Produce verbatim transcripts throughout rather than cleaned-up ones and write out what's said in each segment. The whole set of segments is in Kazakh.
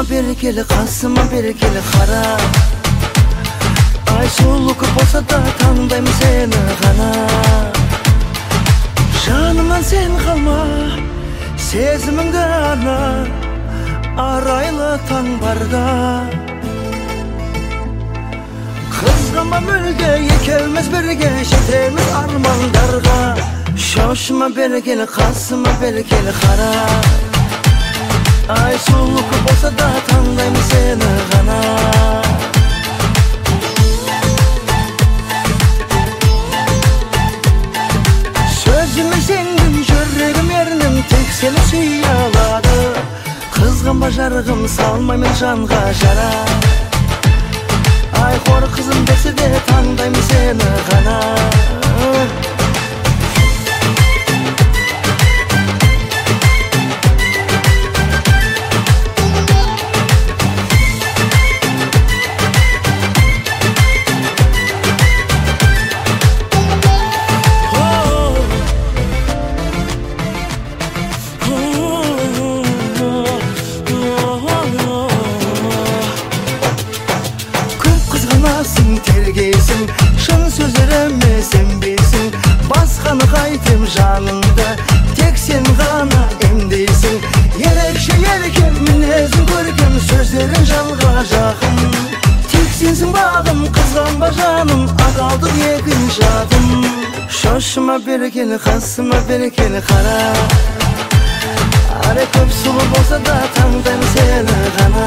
Şoşuma bir keli, kasıma bir keli kara. Ay sulu көп болса да таңдаймын seni ғана. Жанымнан sen қалма, сезіміңді ана, арайлы таң барда. Қызғанба мүлде, екеуміз бірге жетеміз армандарға. Шошыма бір кели, қасыма бір кели қара. Ay sulu көп болса да таңдаймын seni ғана. Sözümü sendin, жүрегім ернім, тек сені сүйе алады. Қызғанба жарығым, салмаймын жанға жара. Ay хор қызым десе де таңдаймын seni ғана. Тергейсің, шын сөздеріме сенбейсің. Басқаны қайтем жаныңда, тек сен ғана емдейсің. Ерекше еркем, мінезің көркем, сөздерің жанға жақын. Тек сенсің бағым, қызғанба жаным, адалдық екінші адым. Шошыма бір кели, қасыма бір кели қара. Аре көп сұлу болса да таңдаймын seni ғана.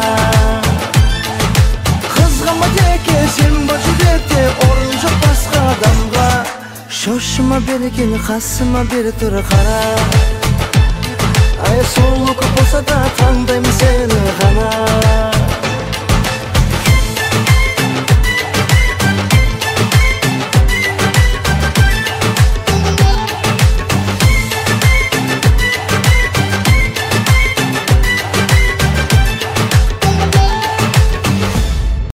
Қызғанба теке, сен бар жүректе, орын жоқ басқа адамға. Шошыма бір кели, қасыма бір тұр қара. Ай сұлу көп болса да таңдаймын seni ғана.